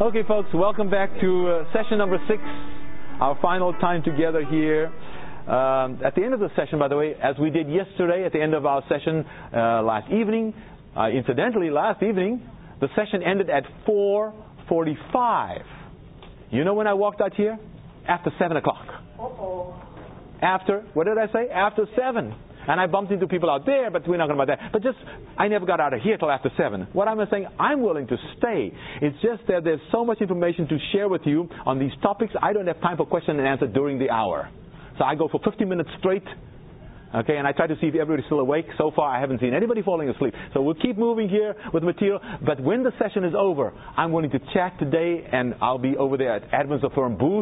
Okay, folks, welcome back to session number 6, our final time together here. At the end of the session, by the way, as we did yesterday at the end of our session last evening, incidentally, last evening, the session ended at 4:45. You know when I walked out here? After 7 o'clock. After, what did I say? After 7. And I bumped into people out there, but we're not going to about that. But I never got out of here till after 7. What I'm saying, I'm willing to stay. It's just that there's so much information to share with you on these topics. I don't have time for question and answer during the hour. So I go for 50 minutes straight. Okay, and I try to see if everybody's still awake. So far, I haven't seen anybody falling asleep. So we'll keep moving here with material. But when the session is over, I'm willing to chat today, and I'll be over there at Advent's Affirm booth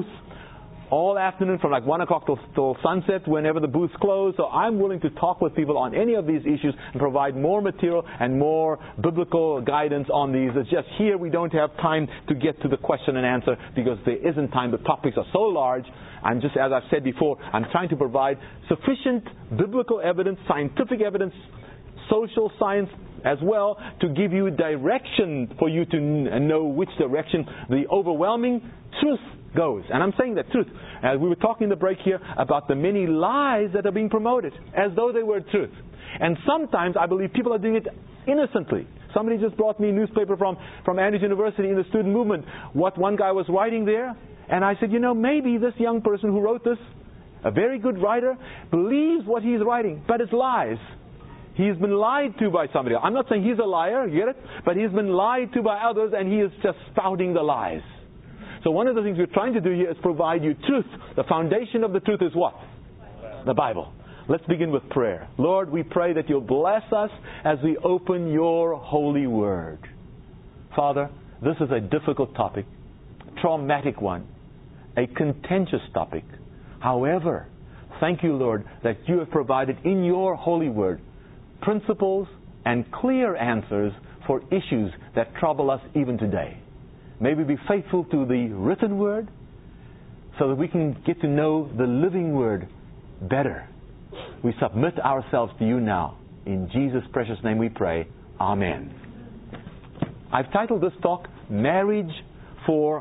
all afternoon from like 1 o'clock till sunset, whenever the booths close. So I'm willing to talk with people on any of these issues and provide more material and more biblical guidance on these. It's just here we don't have time to get to the question and answer because there isn't time. The topics are so large. I'm just, as I've said before, I'm trying to provide sufficient biblical evidence, scientific evidence, social science as well, to give you direction for you to know which direction the overwhelming truth goes. And I'm saying that truth. As we were talking in the break here about the many lies that are being promoted as though they were truth. And sometimes I believe people are doing it innocently. Somebody just brought me a newspaper from Andrews University in the student movement, what one guy was writing there. And I said, maybe this young person who wrote this, a very good writer, believes what he's writing, but it's lies. He's been lied to by somebody else. I'm not saying he's a liar, you get it? But he's been lied to by others, and he is just spouting the lies. So one of the things we're trying to do here is provide you truth. The foundation of the truth is what? The Bible. Let's begin with prayer. Lord, we pray that you'll bless us as we open your holy word. Father, this is a difficult topic, traumatic one, a contentious topic. However, thank you, Lord, that you have provided in your holy word principles and clear answers for issues that trouble us even today. May we be faithful to the written word so that we can get to know the living word better. We submit ourselves to you now. In Jesus' precious name we pray. Amen. I've titled this talk, Marriage for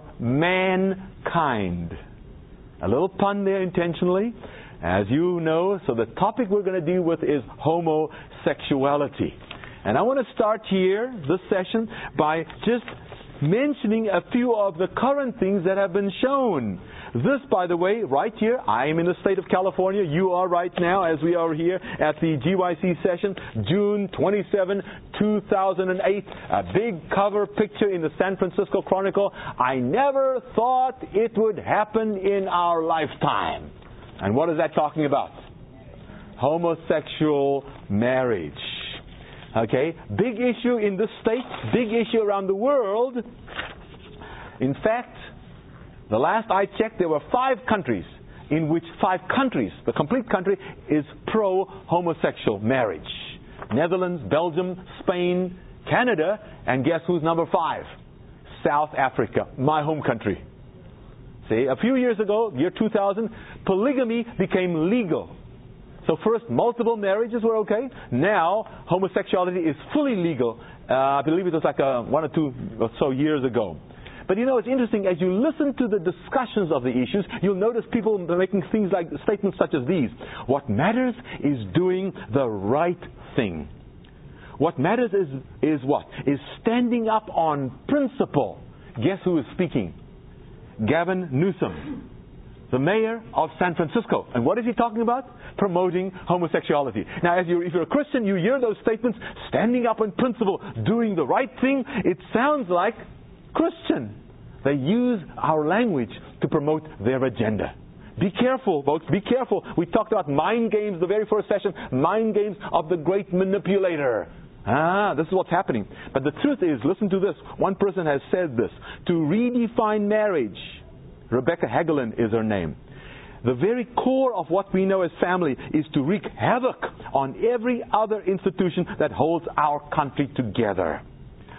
Mankind. A little pun there intentionally, as you know. So the topic we're going to deal with is homosexuality. And I want to start here, this session, by just mentioning a few of the current things that have been shown. This, by the way, right here, I am in the state of California. You are right now, as we are here at the GYC session, June 27, 2008. A big cover picture in the San Francisco Chronicle. I never thought it would happen in our lifetime. And what is that talking about? Homosexual marriage. Okay, big issue in this state, big issue around the world. In fact, the last I checked, there were 5 countries in which the complete country is pro-homosexual marriage. Netherlands, Belgium, Spain, Canada, and guess who's number 5? South Africa, my home country. See, a few years ago, year 2000, polygamy became legal. So first, multiple marriages were okay. Now, homosexuality is fully legal. I believe it was like 1 or 2 or so years ago. But it's interesting, as you listen to the discussions of the issues, you'll notice people making things like statements such as these. What matters is doing the right thing. What matters is what? Is standing up on principle. Guess who is speaking? Gavin Newsom, the mayor of San Francisco. And what is he talking about? Promoting homosexuality. Now, if you're a Christian, you hear those statements, standing up on principle, doing the right thing. It sounds like Christian. They use our language to promote their agenda. Be careful, folks. Be careful. We talked about mind games the very first session. Mind games of the great manipulator. This is what's happening. But the truth is, listen to this. One person has said this. To redefine marriage, Rebecca Hagelin is her name. The very core of what we know as family is to wreak havoc on every other institution that holds our country together.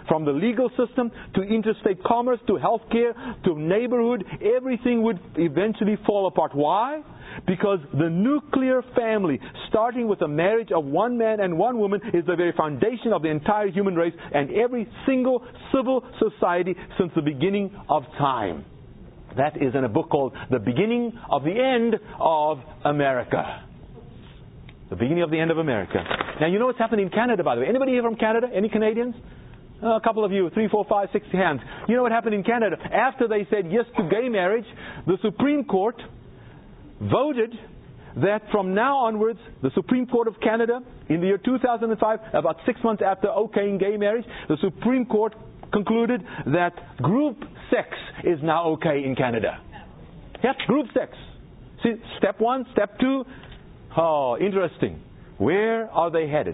from the legal system to interstate commerce to healthcare to neighborhood, everything would eventually fall apart. Why? Because the nuclear family, starting with the marriage of one man and one woman, is the very foundation of the entire human race and every single civil society since the beginning of time. That is in a book called The Beginning of the End of America. The beginning of the end of America. Now, you know what's happened in Canada, by the way. Anybody here from Canada? Any Canadians? A couple of you, 3, 4, 5, 6 hands. You know what happened in Canada? After they said yes to gay marriage, the Supreme Court voted that from now onwards, the Supreme Court of Canada, in the year 2005, about 6 months after okaying gay marriage, the Supreme Court concluded that group sex is now okay in Canada. Yep, group sex. See, step 1, step 2. Oh, interesting. Where are they headed?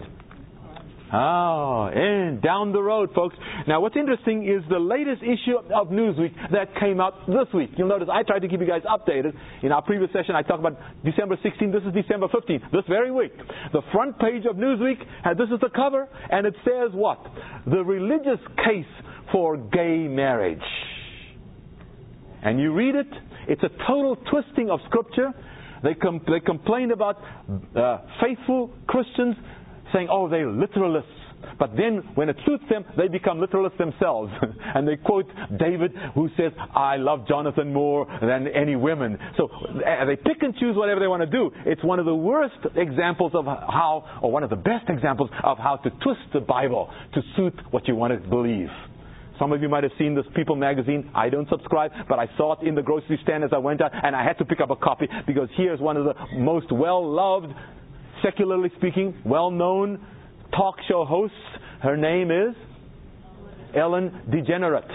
And down the road, folks. Now, what's interesting is the latest issue of Newsweek that came out this week. You'll notice I tried to keep you guys updated. In our previous session, I talked about December 16th. This is December 15th, this very week. The front page of Newsweek, this is the cover, and it says what? The religious case for gay marriage. And you read it, it's a total twisting of Scripture. They complain about faithful Christians saying, oh, they're literalists. But then, when it suits them, they become literalists themselves. And they quote David, who says, I love Jonathan more than any women. So they pick and choose whatever they want to do. It's one of the worst examples of how, or one of the best examples of how to twist the Bible to suit what you want to believe. Some of you might have seen this People magazine. I don't subscribe, but I saw it in the grocery stand as I went out, and I had to pick up a copy because here's one of the most well-loved, secularly speaking, well-known talk show hosts. Her name is Ellen DeGeneres.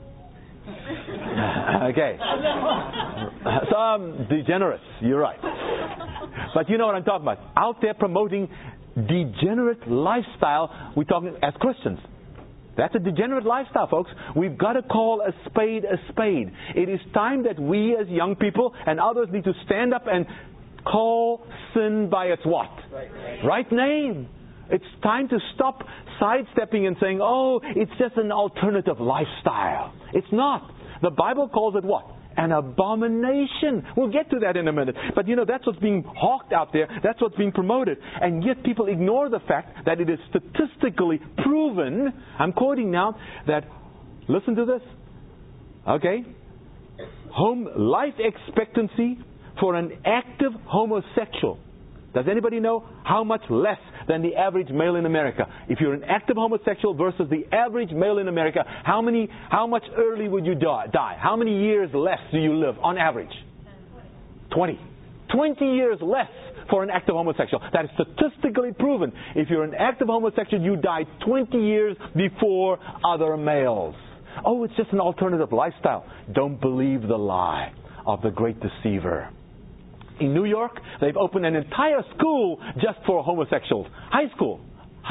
Okay. Some degenerates, you're right. But you know what I'm talking about. Out there promoting degenerate lifestyle, we're talking as Christians. That's a degenerate lifestyle, folks. We've got to call a spade a spade. It is time that we as young people and others need to stand up and call sin by its what? Right name. It's time to stop sidestepping and saying, oh, it's just an alternative lifestyle. It's not. The Bible calls it what? An abomination. We'll get to that in a minute. But you know, that's what's being hawked out there. That's what's being promoted. And yet people ignore the fact that it is statistically proven, I'm quoting now, that, listen to this, okay, life expectancy for an active homosexual. Does anybody know how much less than the average male in America? If you're an active homosexual versus the average male in America, how much early would you die? How many years less do you live on average? 20. 20 years less for an active homosexual. That is statistically proven. If you're an active homosexual, you die 20 years before other males. Oh, it's just an alternative lifestyle. Don't believe the lie of the great deceiver. In New York, they've opened an entire school just for homosexuals. High school.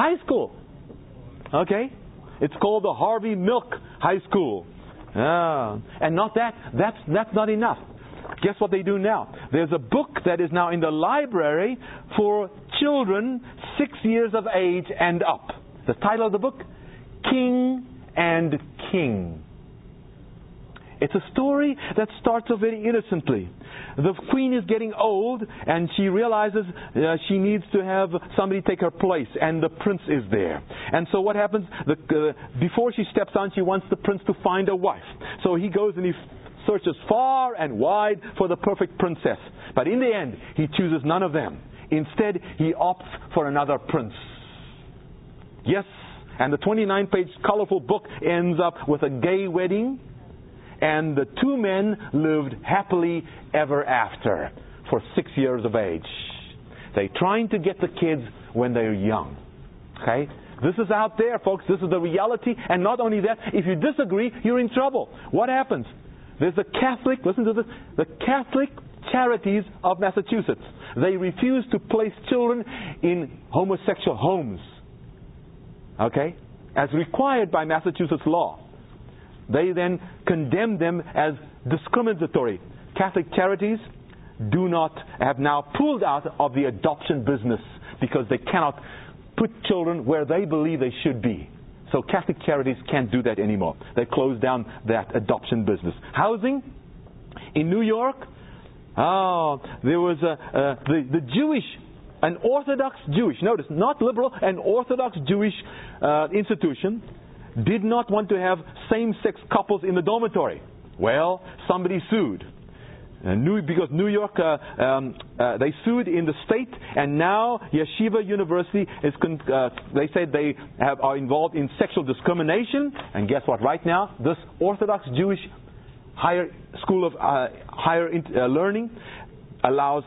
Okay? It's called the Harvey Milk High School. And not that's not enough. Guess what they do now? There's a book that is now in the library for children 6 years of age and up. The title of the book, King and King. It's a story that starts off very innocently. The queen is getting old and she realizes she needs to have somebody take her place, and the prince is there. And so what happens? Before she steps on, she wants the prince to find a wife. So he goes and he searches far and wide for the perfect princess. But in the end, he chooses none of them. Instead, he opts for another prince. Yes, and the 29-page colorful book ends up with a gay wedding. And the two men lived happily ever after for 6 years of age. They're trying to get the kids when they're young. Okay? This is out there, folks. This is the reality. And not only that, if you disagree, you're in trouble. What happens? There's the Catholic, listen to this, the Catholic Charities of Massachusetts. They refuse to place children in homosexual homes. Okay? As required by Massachusetts law. They then condemn them as discriminatory. Catholic Charities have now pulled out of the adoption business because they cannot put children where they believe they should be. So Catholic Charities can't do that anymore. They closed down that adoption business. Housing in New York. There was the Jewish, an Orthodox Jewish, notice, not liberal, an Orthodox Jewish institution did not want to have same-sex couples in the dormitory. Well, somebody sued. Because New York, they sued in the state, and now Yeshiva University is. They say they are involved in sexual discrimination. And guess what? Right now, this Orthodox Jewish higher school of higher learning allows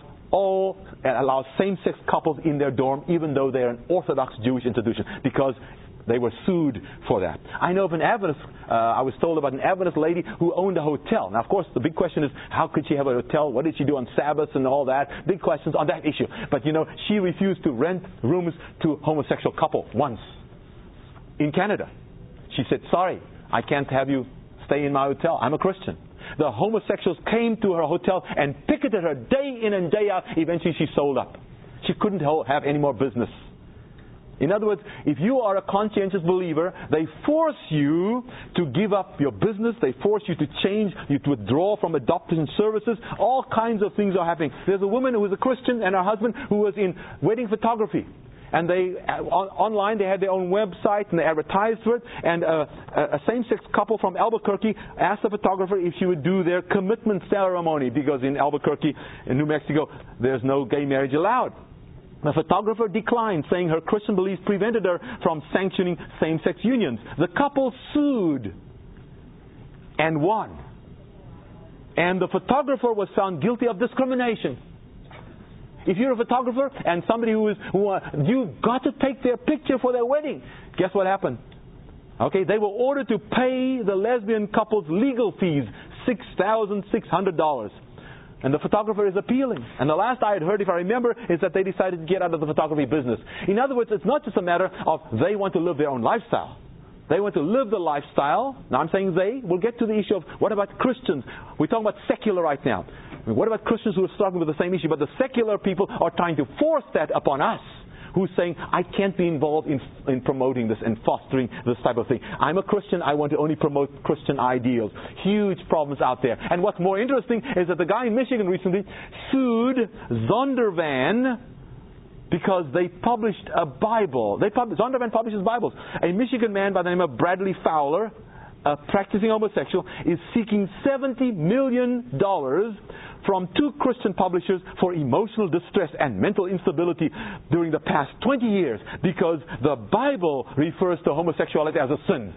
same-sex couples in their dorm, even though they're an Orthodox Jewish institution, because they were sued for that. I know of an Adventist, I was told about an Adventist lady who owned a hotel. Now, of course, the big question is, how could she have a hotel? What did she do on Sabbaths and all that? Big questions on that issue. But, she refused to rent rooms to a homosexual couple once in Canada. She said, sorry, I can't have you stay in my hotel. I'm a Christian. The homosexuals came to her hotel and picketed her day in and day out. Eventually, she sold up. She couldn't have any more business. In other words, if you are a conscientious believer, they force you to give up your business. They force you to change, you to withdraw from adoption services. All kinds of things are happening. There's a woman who was a Christian and her husband who was in wedding photography. And they online they had their own website and they advertised for it. And a same-sex couple from Albuquerque asked the photographer if she would do their commitment ceremony, because in Albuquerque, in New Mexico, there's no gay marriage allowed. The photographer declined, saying her Christian beliefs prevented her from sanctioning same-sex unions. The couple sued and won. And the photographer was found guilty of discrimination. If you're a photographer and somebody you've got to take their picture for their wedding. Guess what happened? Okay, they were ordered to pay the lesbian couple's legal fees, $6,600. And the photographer is appealing. And the last I had heard, if I remember, is that they decided to get out of the photography business. In other words, it's not just a matter of they want to live their own lifestyle. They want to live the lifestyle. Now I'm saying they. We'll get to the issue of what about Christians? We're talking about secular right now. What about Christians who are struggling with the same issue? But the secular people are trying to force that upon us. Who's saying, I can't be involved in promoting this and fostering this type of thing. I'm a Christian, I want to only promote Christian ideals. Huge problems out there. And what's more interesting is that the guy in Michigan recently sued Zondervan because they published a Bible. Zondervan publishes Bibles. A Michigan man by the name of Bradley Fowler, a practicing homosexual, is seeking $70 million from two Christian publishers for emotional distress and mental instability during the past 20 years because the Bible refers to homosexuality as a sin.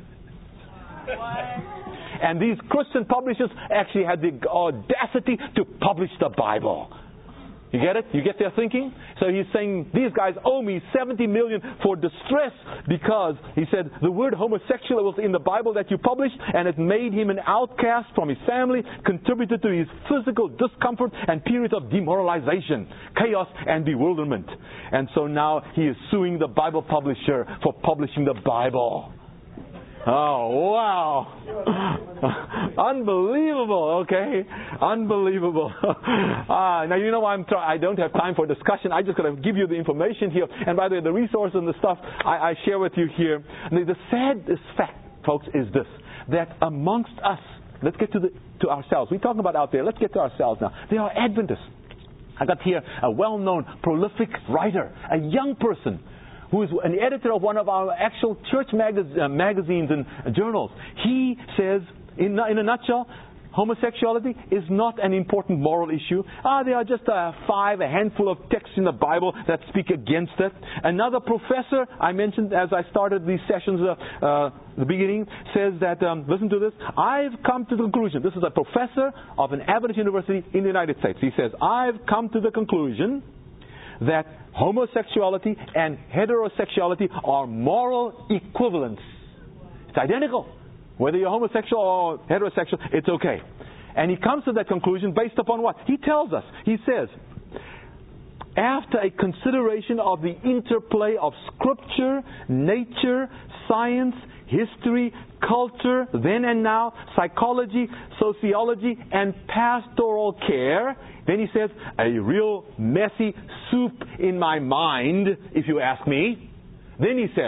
And these Christian publishers actually had the audacity to publish the Bible. You get it? You get their thinking? So he's saying, these guys owe me $70 million for distress because, he said, the word homosexual was in the Bible that you published and it made him an outcast from his family, contributed to his physical discomfort and periods of demoralization, chaos and bewilderment. And so now he is suing the Bible publisher for publishing the Bible. Oh, wow. Unbelievable, okay? Unbelievable. Now, you know, I don't have time for discussion. I just got to give you the information here. And by the way, the resources and the stuff I share with you here. The saddest fact, folks, is this, that amongst us, let's get to ourselves. We're talking about out there. Let's get to ourselves now. There are Adventists. I got here a well-known, prolific writer, a young person, who is an editor of one of our actual church magazines and journals. He says, in a nutshell, homosexuality is not an important moral issue. There are just a handful of texts in the Bible that speak against it. Another professor, I mentioned as I started these sessions the beginning, says that, listen to this, I've come to the conclusion, this is a professor of an Adventist university in the United States. He says, I've come to the conclusion that homosexuality and heterosexuality are moral equivalents. It's identical. Whether you're homosexual or heterosexual, it's okay. And he comes to that conclusion based upon what? He tells us. He says, after a consideration of the interplay of Scripture, nature, science, history, culture, then and now, psychology, sociology, and pastoral care, then he says, a real messy soup in my mind, if you ask me. Then he says,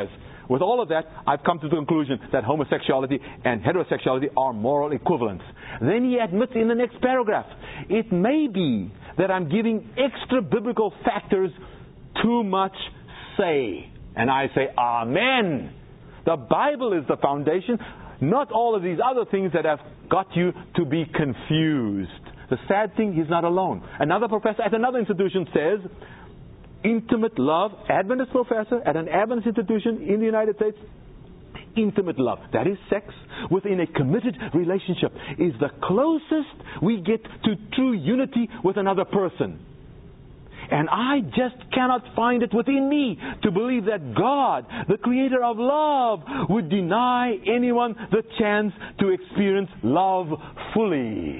with all of that, I've come to the conclusion that homosexuality and heterosexuality are moral equivalents. Then he admits in the next paragraph, it may be that I'm giving extra biblical factors too much say. And I say, Amen. The Bible is the foundation, not all of these other things that have got you to be confused. The sad thing, he's not alone. Another professor at another institution says, intimate love, Adventist professor at an Adventist institution in the United States, intimate love, that is sex, within a committed relationship, is the closest we get to true unity with another person. And I just cannot find it within me to believe that God, the creator of love, would deny anyone the chance to experience love fully.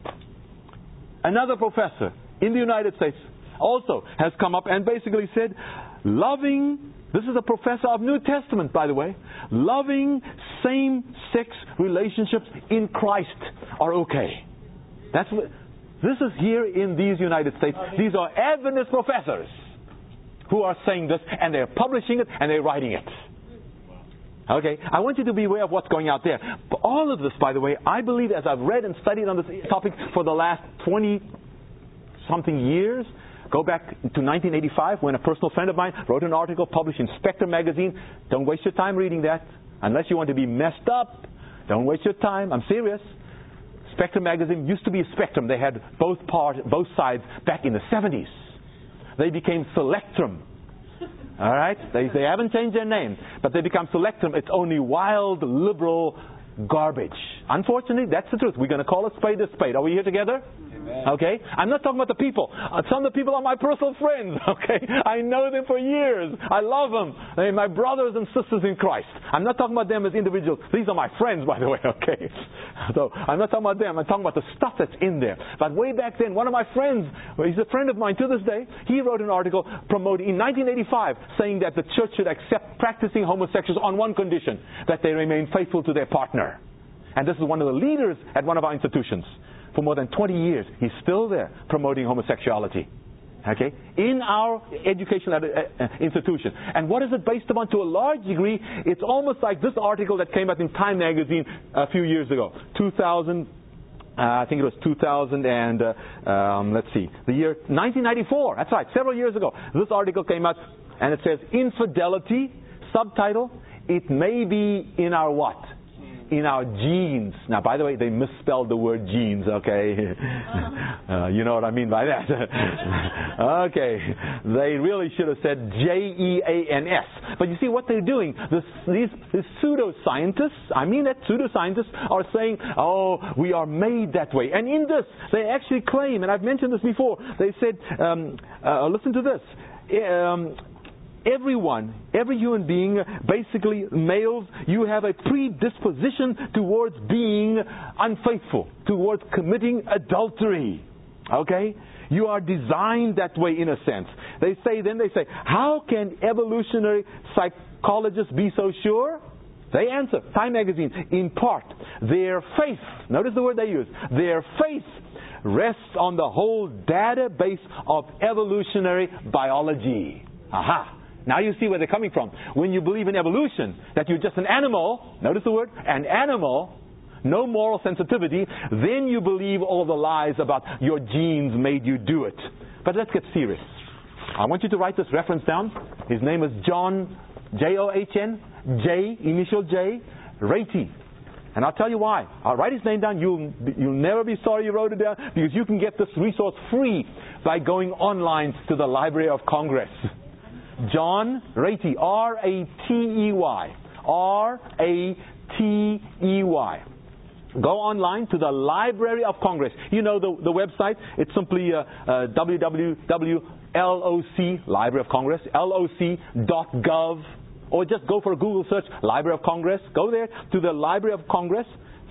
Another professor in the United States also has come up and basically said, loving, this is a professor of New Testament, by the way, loving same-sex relationships in Christ are okay. That's what... This is here in these United States. These are Adventist professors who are saying this, and they're publishing it, and they're writing it. Okay? I want you to be aware of what's going out there. But all of this, by the way, I believe, as I've read and studied on this topic for the last 20-something years, go back to 1985 when a personal friend of mine wrote an article published in Spectrum magazine. Don't waste your time reading that. Unless you want to be messed up, don't waste your time. I'm serious. Spectrum magazine used to be a Spectrum. They had both sides back in the 70s. They became Selectrum. All right? They haven't changed their name, but they become Selectrum. It's only wild, liberal garbage. Unfortunately, that's the truth. We're going to call a spade a spade. Are we here together? Amen. Okay? I'm not talking about the people. Some of the people are my personal friends. Okay? I know them for years. I love them. They're my brothers and sisters in Christ. I'm not talking about them as individuals. These are my friends, by the way. Okay? So I'm not talking about them. I'm talking about the stuff that's in there. But way back then, one of my friends, he's a friend of mine to this day, he wrote an article promoting in 1985 saying that the church should accept practicing homosexuals on one condition, that they remain faithful to their partner. And this is one of the leaders at one of our institutions. For more than 20 years, he's still there promoting homosexuality. Okay? In our educational institution. And what is it based upon? To a large degree, it's almost like this article that came out in Time magazine a few years ago. 2000, I think it was 2000 and, let's see, the year 1994. That's right, several years ago. This article came out and it says, Infidelity, subtitle, it may be in our what? In our genes. Now, by the way, they misspelled the word genes, okay? You know what I mean by that. Okay. They really should have said Jeans. But you see what they're doing? These pseudoscientists, I mean that pseudoscientists are saying, oh, we are made that way. And in this, they actually claim, and I've mentioned this before, they said, listen to this. Every human being, basically males, you have a predisposition towards being unfaithful, towards committing adultery. Okay? You are designed that way in a sense. They say, how can evolutionary psychologists be so sure? They answer, Time magazine, in part, their faith, notice the word they use, their faith rests on the whole database of evolutionary biology. Aha! Now you see where they're coming from. When you believe in evolution, that you're just an animal, notice the word, an animal, no moral sensitivity, then you believe all the lies about your genes made you do it. But let's get serious. I want you to write this reference down. His name is John, John, J, initial J, Ratey. And I'll tell you why. I'll write his name down. You'll never be sorry you wrote it down, because you can get this resource free by going online to the Library of Congress. John Ratey, R-A-T-E-Y. R-A-T-E-Y. Go online to the Library of Congress. You know the website. It's simply www.LOC, Library of Congress, LOC.gov. Or just go for a Google search, Library of Congress. Go there to the Library of Congress,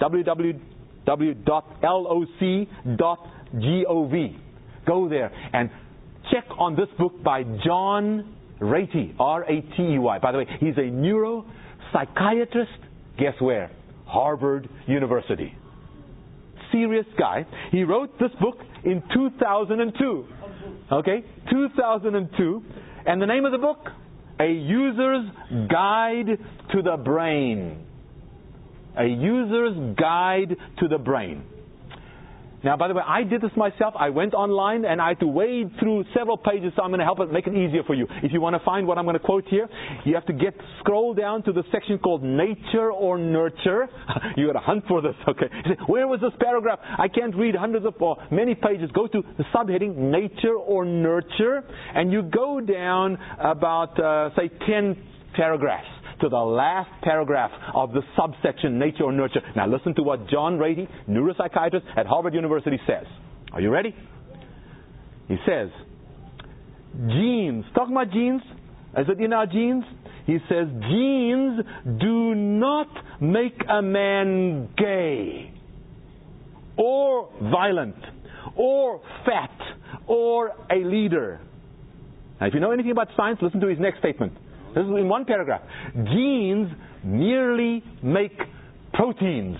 www.loc.gov. Go there and check on this book by John Ratey, R-A-T-E-Y. By the way, he's a neuropsychiatrist. Guess where? Harvard University. Serious guy. He wrote this book in 2002. Okay? 2002. And the name of the book? A user's guide to the brain. A user's guide to the brain. Now, by the way, I did this myself. I went online and I had to wade through several pages, so I'm going to help it make it easier for you. If you want to find what I'm going to quote here, you have to scroll down to the section called Nature or Nurture. You got to hunt for this, okay? You say, where was this paragraph? I can't read hundreds of or many pages. Go to the subheading Nature or Nurture, and you go down about, say, 10 paragraphs to the last paragraph of the subsection Nature or Nurture. Now listen to what John Ratey, neuropsychiatrist at Harvard University, says. Are you ready? He says, genes, talking about genes, is it in our genes? He says, genes do not make a man gay or violent or fat or a leader. Now if you know anything about science, listen to his next statement. This is in one paragraph. Genes merely make proteins.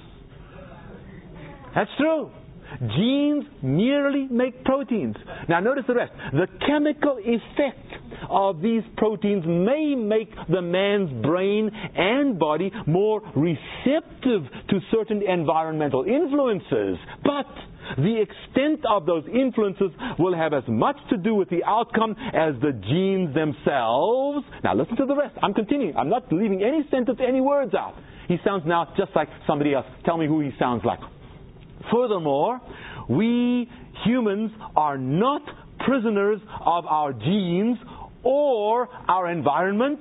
That's true. Genes merely make proteins. Now notice the rest. The chemical effect of these proteins may make the man's brain and body more receptive to certain environmental influences. But the extent of those influences will have as much to do with the outcome as the genes themselves. Now listen to the rest. I'm continuing. I'm not leaving any sentence, any words out. He sounds now just like somebody else. Tell me who he sounds like. Furthermore, we humans are not prisoners of our genes or our environment.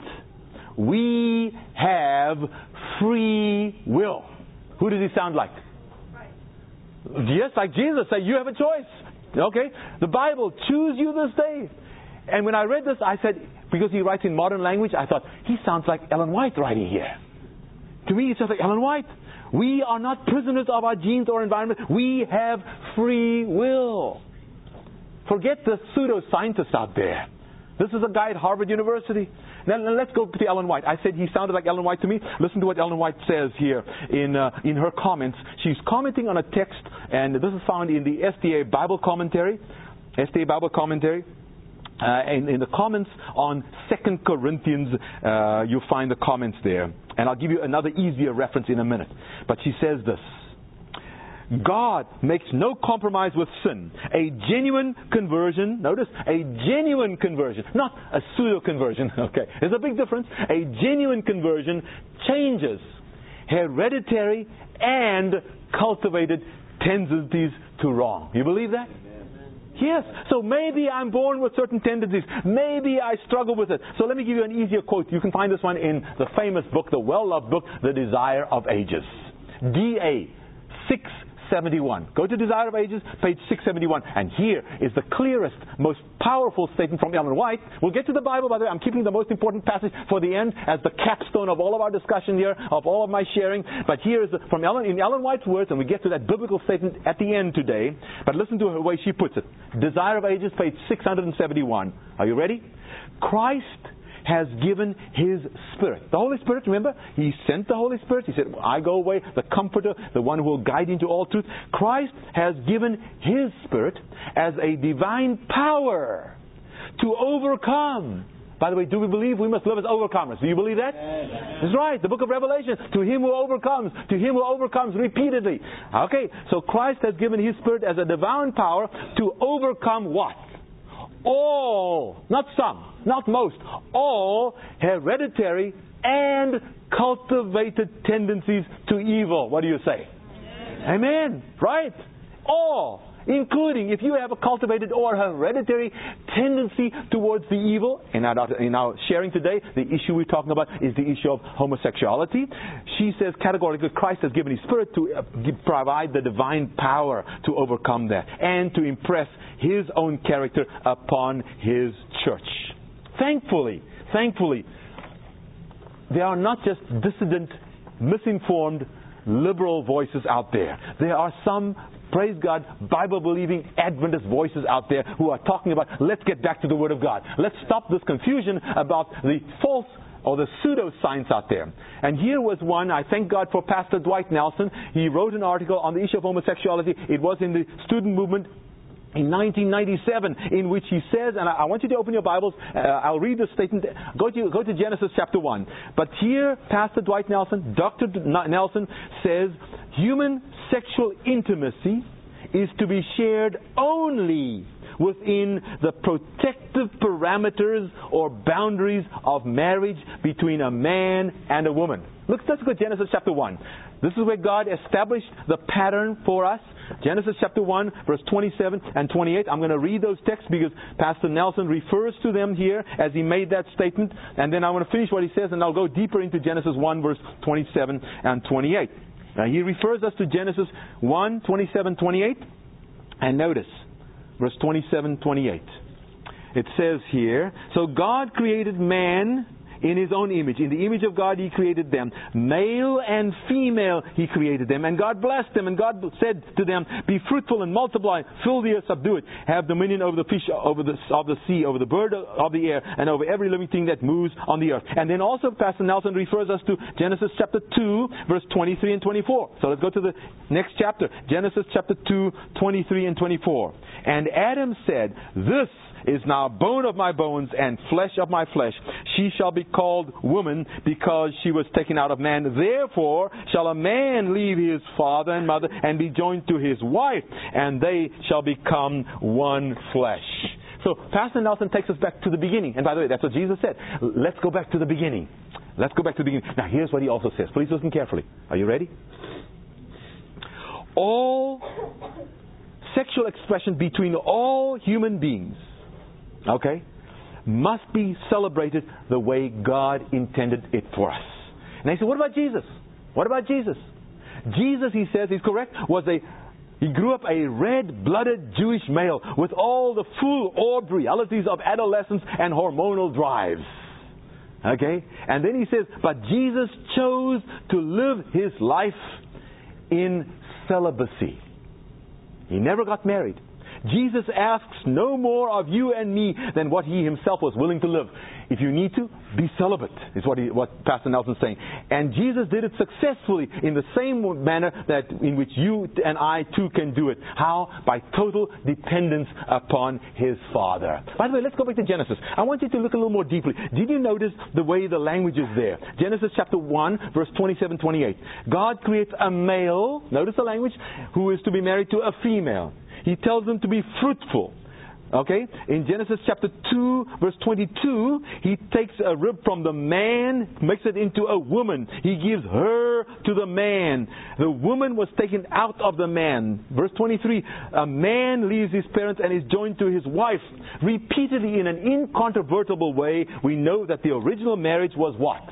We have free will. Who does he sound like? Yes, like Jesus said, you have a choice. Okay? The Bible, choose you this day. And when I read this, I said, because he writes in modern language, I thought, he sounds like Ellen White writing here. To me, it sounds like Ellen White. We are not prisoners of our genes or environment. We have free will. Forget the pseudoscientists out there. This is a guy at Harvard University. Now let's go to Ellen White. I said he sounded like Ellen White to me. Listen to what Ellen White says here in her comments. She's commenting on a text, and this is found in the SDA Bible Commentary. SDA Bible Commentary. In the comments on 2 Corinthians, you'll find the comments there. And I'll give you another easier reference in a minute. But she says this. God makes no compromise with sin. A genuine conversion, notice, a genuine conversion, not a pseudo-conversion, okay. There's a big difference. A genuine conversion changes hereditary and cultivated tendencies to wrong. You believe that? Yes. So maybe I'm born with certain tendencies. Maybe I struggle with it. So let me give you an easier quote. You can find this one in the famous book, the well-loved book, The Desire of Ages. DA 671. Go to Desire of Ages, page 671. And here is the clearest, most powerful statement from Ellen White. We'll get to the Bible, by the way. I'm keeping the most important passage for the end as the capstone of all of our discussion here, of all of my sharing. But here is from in Ellen White's words, and we get to that biblical statement at the end today. But listen to the way she puts it. Desire of Ages, page 671. Are you ready? Christ has given His Spirit. The Holy Spirit, remember? He sent the Holy Spirit. He said, I go away, the Comforter, the one who will guide you into all truth. Christ has given His Spirit as a divine power to overcome. By the way, do we believe we must live as overcomers? Do you believe that? That's right. The book of Revelation. To him who overcomes repeatedly. Okay, so Christ has given His Spirit as a divine power to overcome what? All, not some, not most, all hereditary and cultivated tendencies to evil. What do you say? Amen. Right? All. Including if you have a cultivated or hereditary tendency towards the evil. In our sharing today, the issue we're talking about is the issue of homosexuality. She says categorically Christ has given His Spirit to provide the divine power to overcome that and to impress His own character upon His church. Thankfully, there are not just dissident, misinformed, liberal voices out there. There are some, praise God, Bible-believing Adventist voices out there who are talking about, let's get back to the Word of God. Let's stop this confusion about the false or the pseudo-science out there. And here was one, I thank God for Pastor Dwight Nelson. He wrote an article on the issue of homosexuality. It was in the student movement in 1997, in which he says, and I want you to open your Bibles, I'll read the statement, go to Genesis chapter 1. But here, Pastor Dwight Nelson, Dr. Nelson says, human sexual intimacy is to be shared only within the protective parameters or boundaries of marriage between a man and a woman. Let's go to Genesis chapter 1. This is where God established the pattern for us. Genesis chapter 1, verse 27 and 28. I'm going to read those texts because Pastor Nelson refers to them here as he made that statement. And then I want to finish what he says, and I'll go deeper into Genesis 1, verse 27 and 28. Now, he refers us to Genesis 1, 27, 28. And notice, verse 27, 28. It says here, so God created man in His own image. In the image of God He created them. Male and female He created them. And God blessed them. And God said to them, be fruitful and multiply. Fill the earth, subdue it. Have dominion over the fish of the sea, over the bird of the air, and over every living thing that moves on the earth. And then also Pastor Nelson refers us to Genesis chapter 2, verse 23 and 24. So let's go to the next chapter. Genesis chapter 2, 23 and 24. And Adam said, this is now bone of my bones and flesh of my flesh. She shall be called woman because she was taken out of man. Therefore shall a man leave his father and mother and be joined to his wife, and they shall become one flesh. So Pastor Nelson takes us back to the beginning. And by the way, that's what Jesus said. Let's go back to the beginning. Let's go back to the beginning. Now here's what he also says. Please listen carefully. Are you ready? All sexual expression between all human beings, okay, must be celebrated the way God intended it for us. And I say, what about Jesus? What about Jesus? Jesus, he says, he's correct, he grew up a red-blooded Jewish male with all the full-orbed realities of adolescence and hormonal drives. Okay? And then he says, but Jesus chose to live his life in celibacy. He never got married. Jesus asks no more of you and me than what He Himself was willing to live. If you need to, be celibate, is what Pastor Nelson's saying. And Jesus did it successfully in the same manner that in which you and I too can do it. How? By total dependence upon His Father. By the way, let's go back to Genesis. I want you to look a little more deeply. Did you notice the way the language is there? Genesis chapter 1, verse 27, 28. God creates a male, notice the language, who is to be married to a female. He tells them to be fruitful. Okay? In Genesis chapter 2, verse 22, He takes a rib from the man, makes it into a woman. He gives her to the man. The woman was taken out of the man. Verse 23, a man leaves his parents and is joined to his wife. Repeatedly, in an incontrovertible way, we know that the original marriage was what?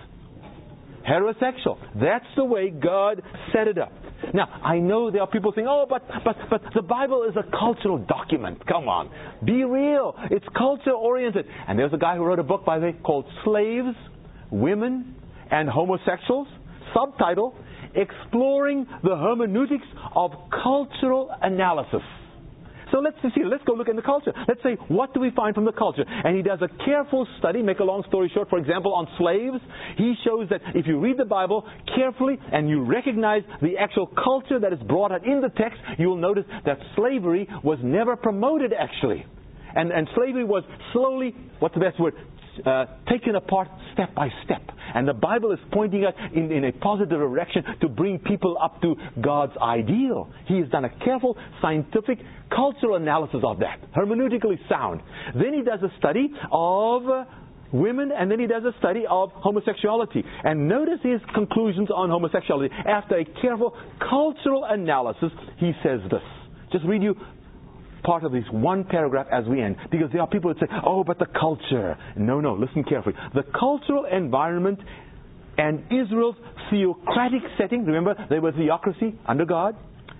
Heterosexual. That's the way God set it up. Now, I know there are people saying, oh, but the Bible is a cultural document. Come on. Be real. It's culture-oriented. And there's a guy who wrote a book, by the way, called Slaves, Women, and Homosexuals. Subtitle, Exploring the Hermeneutics of Cultural Analysis. So let's go look in the culture. Let's say, what do we find from the culture? And he does a careful study, make a long story short, for example, on slaves. He shows that if you read the Bible carefully and you recognize the actual culture that is brought out in the text, you will notice that slavery was never promoted actually. And slavery was slowly, what's the best word? Taken apart step by step. And the Bible is pointing us in a positive direction to bring people up to God's ideal. He has done a careful, scientific, cultural analysis of that. Hermeneutically sound. Then he does a study of women, and then he does a study of homosexuality. And notice his conclusions on homosexuality. After a careful cultural analysis, he says this. Just read you part of this one paragraph as we end. Because there are people that say, oh, but the culture. No, listen carefully. The cultural environment and Israel's theocratic setting, remember, they were theocracy under God,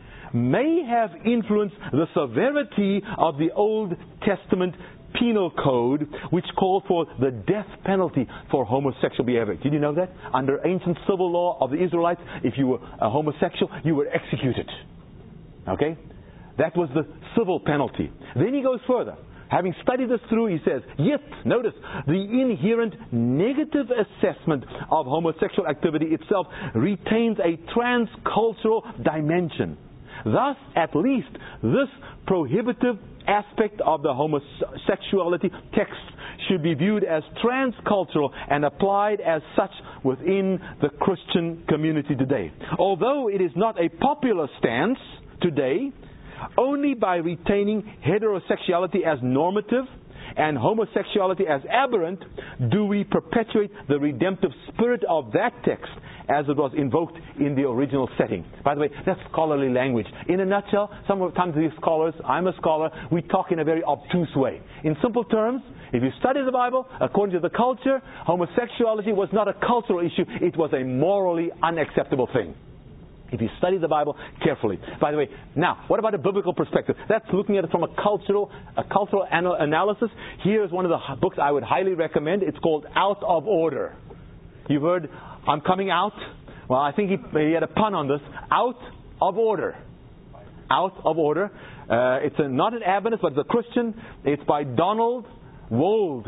may have influenced the severity of the Old Testament penal code, which called for the death penalty for homosexual behavior. Did you know that? Under ancient civil law of the Israelites, if you were a homosexual, you were executed. Okay? That was the civil penalty. Then he goes further. Having studied this through, he says, yet, notice, the inherent negative assessment of homosexual activity itself retains a transcultural dimension. Thus, at least, this prohibitive aspect of the homosexuality text should be viewed as transcultural and applied as such within the Christian community today. Although it is not a popular stance today, only by retaining heterosexuality as normative and homosexuality as aberrant do we perpetuate the redemptive spirit of that text as it was invoked in the original setting. By the way, that's scholarly language. In a nutshell, sometimes these scholars, I'm a scholar, we talk in a very obtuse way. In simple terms, if you study the Bible, according to the culture, homosexuality was not a cultural issue, it was a morally unacceptable thing. If you study the Bible carefully. By the way, now, what about a biblical perspective? That's looking at it from a cultural analysis. Here's one of the books I would highly recommend. It's called Out of Order. You've heard, I'm coming out. Well, I think he had a pun on this. Out of Order. Out of Order. It's not an Adventist, but it's a Christian. It's by Donald Wold,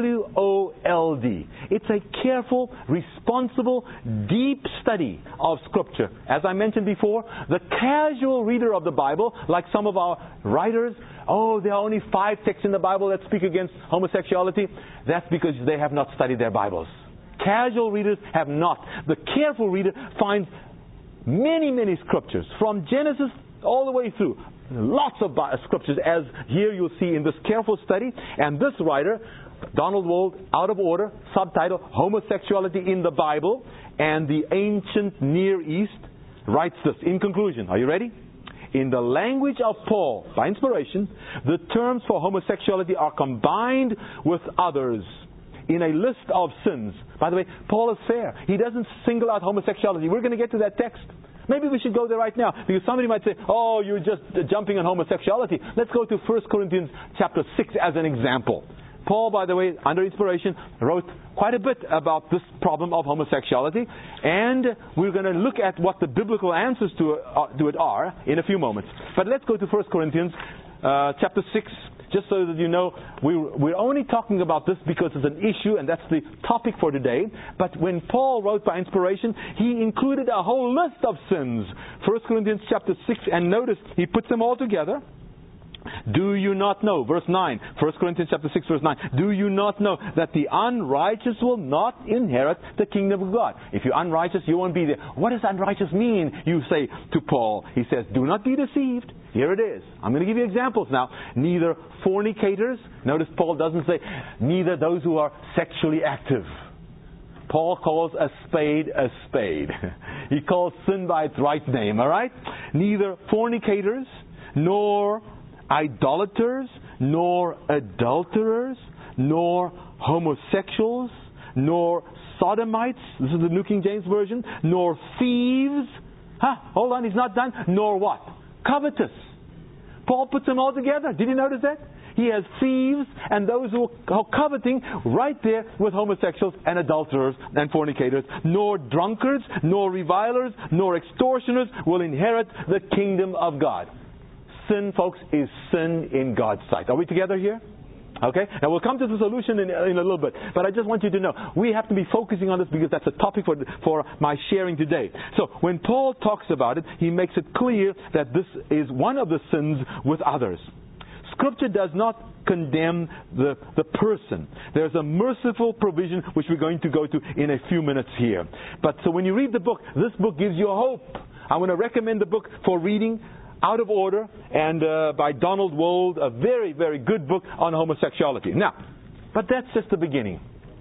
W-O-L-D. It's a careful, responsible, deep study of Scripture. As I mentioned before, the casual reader of the Bible, like some of our writers, there are only 5 texts in the Bible that speak against homosexuality. That's because they have not studied their Bibles. Casual readers have not. The careful reader finds many, many Scriptures, from Genesis all the way through. Lots of Scriptures, as here you'll see in this careful study. And this writer, Donald Wold, Out of Order, subtitle, Homosexuality in the Bible and the Ancient Near East, writes this in conclusion. Are you ready? In the language of Paul, by inspiration, the terms for homosexuality are combined with others in a list of sins. By the way, Paul is fair. He doesn't single out homosexuality. We're going to get to that text. Maybe we should go there right now, because somebody might say, you're just jumping on homosexuality. Let's go to 1 Corinthians chapter 6 as an example. Paul, by the way, under inspiration, wrote quite a bit about this problem of homosexuality, and we're going to look at what the biblical answers to it are in a few moments. But let's go to 1 Corinthians chapter 6, just so that you know, we're only talking about this because it's an issue, and that's the topic for today. But when Paul wrote by inspiration, he included a whole list of sins. 1 Corinthians chapter 6, and notice, he puts them all together. Do you not know, verse 9, 1 Corinthians chapter 6, verse 9, do you not know that the unrighteous will not inherit the kingdom of God? If you're unrighteous, you won't be there. What does unrighteous mean, you say to Paul? He says, do not be deceived. Here it is. I'm going to give you examples now. Neither fornicators, notice Paul doesn't say, neither those who are sexually active. Paul calls a spade a spade. He calls sin by its right name, all right? Neither fornicators, nor idolaters, nor adulterers, nor homosexuals, nor sodomites, this is the New King James Version, nor thieves, hold on, he's not done, nor what? Covetous. Paul puts them all together. Did you notice that? He has thieves and those who are coveting right there with homosexuals and adulterers and fornicators. Nor drunkards, nor revilers, nor extortioners will inherit the kingdom of God. Sin, folks, is sin in God's sight. Are we together here? Okay? Now we'll come to the solution in a little bit. But I just want you to know, we have to be focusing on this because that's a topic for my sharing today. So when Paul talks about it, he makes it clear that this is one of the sins with others. Scripture does not condemn the person. There's a merciful provision which we're going to go to in a few minutes here. But so when you read the book, this book gives you hope. I want to recommend the book for reading, Out of Order, and by Donald Wold, a very, very good book on homosexuality. Now, but that's just the beginning.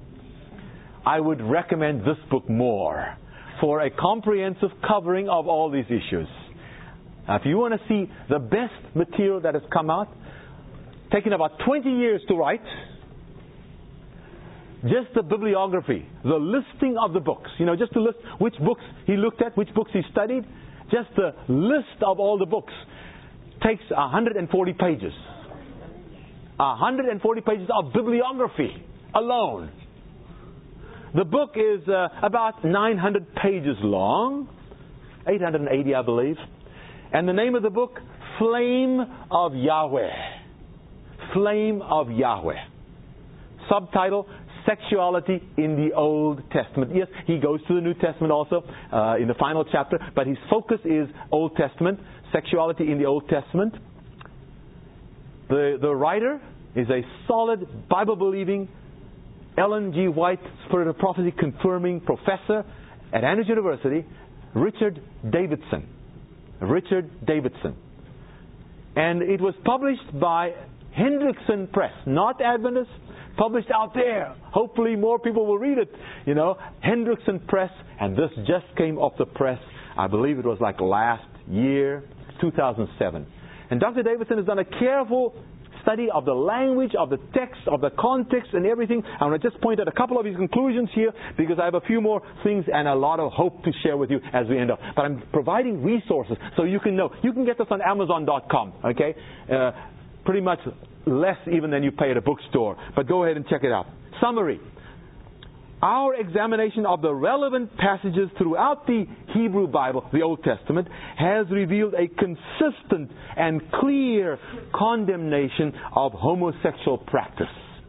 I would recommend this book more for a comprehensive covering of all these issues. Now, if you want to see the best material that has come out, taken about 20 years to write, just the bibliography, the listing of the books, just to list which books he looked at, which books he studied, just the list of all the books takes 140 pages. 140 pages of bibliography alone. The book is about 900 pages long, 880 I believe. And the name of the book, Flame of Yahweh. Flame of Yahweh. Subtitle, Sexuality in the Old Testament. Yes, he goes to the New Testament also in the final chapter, but his focus is Old Testament, sexuality in the Old Testament. The writer is a solid, Bible-believing, Ellen G. White Spirit of Prophecy confirming professor at Andrews University, Richard Davidson. Richard Davidson. And it was published by Hendrickson Press, not Adventist, published out there. Hopefully more people will read it. Hendrickson Press, and this just came off the press. I believe it was like last year, 2007. And Dr. Davidson has done a careful study of the language, of the text, of the context and everything. I want to just point out a couple of his conclusions here because I have a few more things and a lot of hope to share with you as we end up. But I'm providing resources so you can know. You can get this on Amazon.com, okay? Pretty much less even than you pay at a bookstore. But go ahead and check it out. Summary. Our examination of the relevant passages throughout the Hebrew Bible, the Old Testament, has revealed a consistent and clear condemnation of homosexual practice.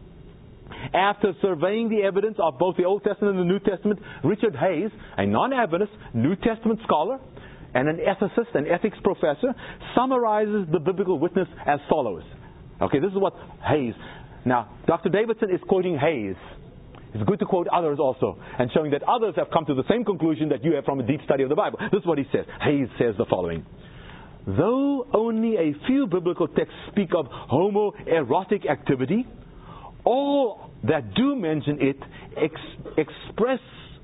After surveying the evidence of both the Old Testament and the New Testament, Richard Hayes, a non-Adventist New Testament scholar and an ethicist, an ethics professor, summarizes the biblical witness as follows. Okay, this is what Hayes. Now, Dr. Davidson is quoting Hayes. It's good to quote others also, and showing that others have come to the same conclusion that you have from a deep study of the Bible. This is what he says. Hayes says the following. Though only a few biblical texts speak of homoerotic activity, all that do mention it express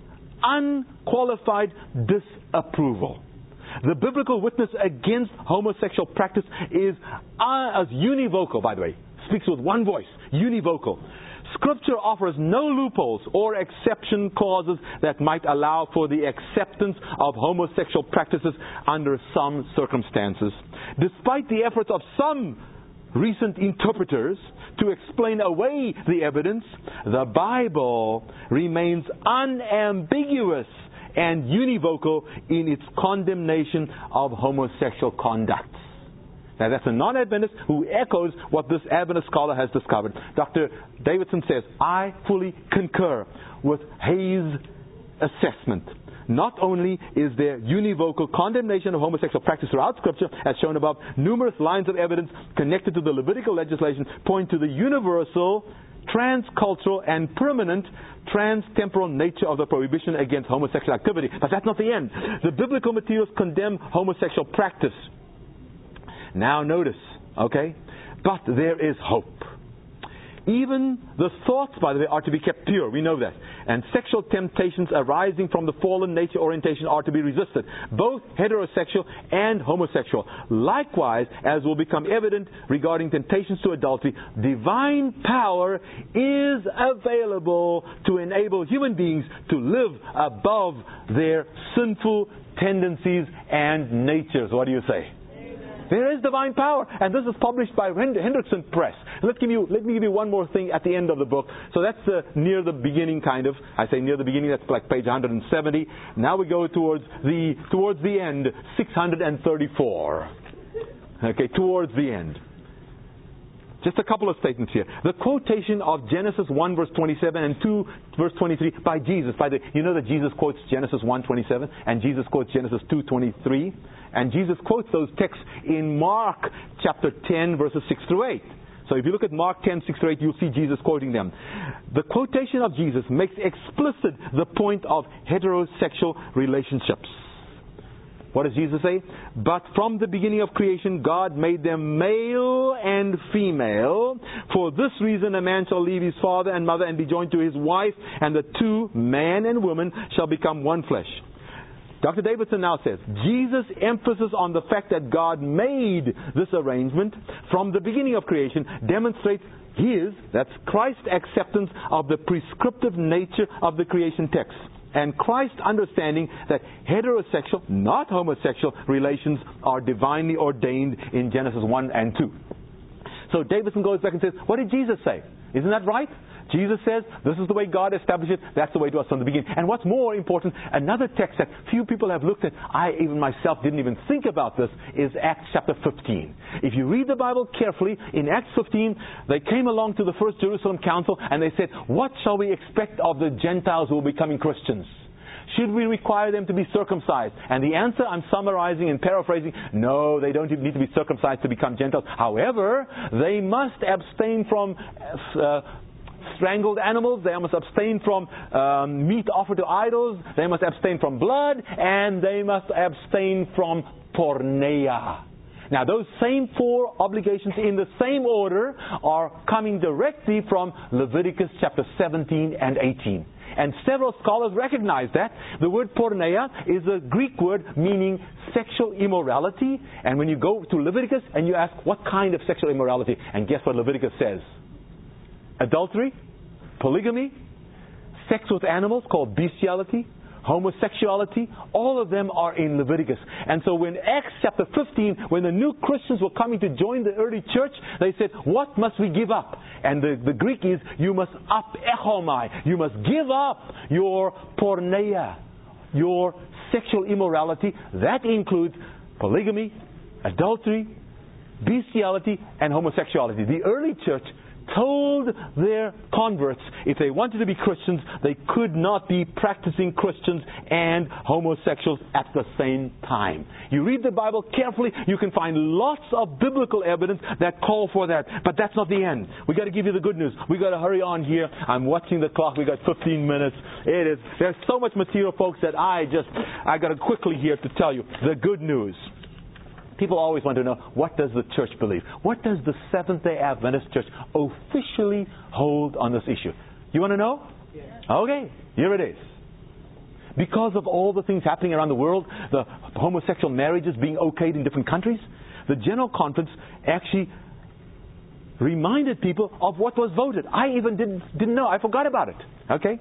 unqualified disapproval. The biblical witness against homosexual practice is as univocal, by the way. Speaks with one voice. Univocal. Scripture offers no loopholes or exception clauses that might allow for the acceptance of homosexual practices under some circumstances. Despite the efforts of some recent interpreters to explain away the evidence, the Bible remains unambiguous and univocal in its condemnation of homosexual conduct. Now that's a non-Adventist who echoes what this Adventist scholar has discovered. Dr. Davidson says, I fully concur with Hayes' assessment. Not only is there univocal condemnation of homosexual practice throughout Scripture, as shown above, numerous lines of evidence connected to the Levitical legislation point to the universal, transcultural, and permanent trans-temporal nature of the prohibition against homosexual activity. But that's not the end. The biblical materials condemn homosexual practice. Now notice, okay? But there is hope. Even the thoughts, by the way, are to be kept pure. We know that. And sexual temptations arising from the fallen nature orientation are to be resisted, both heterosexual and homosexual. Likewise, as will become evident regarding temptations to adultery, divine power is available to enable human beings to live above their sinful tendencies and natures. What do you say? There is divine power, and this is published by Hendrickson Press. Let me give you one more thing at the end of the book. So that's near the beginning, kind of. I say near the beginning. That's like page 170. Now we go towards the end, 634. Okay, towards the end. Just a couple of statements here. The quotation of Genesis 1 verse 27 and 2 verse 23 by Jesus. You know that Jesus quotes Genesis 1:27 and Jesus quotes Genesis 2:23, and Jesus quotes those texts in Mark chapter 10 verses 6 through 8. So if you look at Mark 10, 6 through 8, you'll see Jesus quoting them. The quotation of Jesus makes explicit the point of heterosexual relationships. What does Jesus say? But from the beginning of creation, God made them male and female. For this reason, a man shall leave his father and mother and be joined to his wife, and the two, man and woman, shall become one flesh. Dr. Davidson now says, Jesus' emphasis on the fact that God made this arrangement from the beginning of creation demonstrates that's Christ's acceptance of the prescriptive nature of the creation text, and Christ's understanding that heterosexual, not homosexual, relations are divinely ordained in Genesis 1 and 2. So Davidson goes back and says, what did Jesus say? Isn't that right? Jesus says, this is the way God established it. That's the way it was from the beginning. And what's more important, another text that few people have looked at, I even myself didn't even think about this, is Acts chapter 15. If you read the Bible carefully, in Acts 15, they came along to the First Jerusalem Council and they said, what shall we expect of the Gentiles who will be becoming Christians? should we require them to be circumcised? And the answer, I'm summarizing and paraphrasing, no, they don't need to be circumcised to become Gentiles. However, they must abstain from strangled animals, they must abstain from meat offered to idols, they must abstain from blood, and they must abstain from porneia. Now, those same 4 obligations in the same order are coming directly from Leviticus chapter 17 and 18. And several scholars recognize that. The word porneia is a Greek word meaning sexual immorality. And when you go to Leviticus and you ask, what kind of sexual immorality? And guess what Leviticus says? Adultery, polygamy, sex with animals called bestiality, homosexuality, all of them are in Leviticus. And so when Acts chapter 15, when the new Christians were coming to join the early church, they said, what must we give up? And the Greek is, you must echomai. You must give up your porneia, your sexual immorality. That includes polygamy, adultery, bestiality, and homosexuality. The early church told their converts if they wanted to be Christians, they could not be practicing Christians and homosexuals at the same time. You read the Bible carefully, you can find lots of biblical evidence that call for that. But that's not the end. We've got to give you the good news. We've got to hurry on here. I'm watching the clock. We've got 15 minutes. There's so much material, folks, that I got to quickly here to tell you the good news. People always want to know, what does the church believe? What does the Seventh-day Adventist Church officially hold on this issue? You want to know? Yes. Okay, here it is. Because of all the things happening around the world, the homosexual marriages being okayed in different countries, the General Conference actually reminded people of what was voted. I even didn't know. I forgot about it. Okay?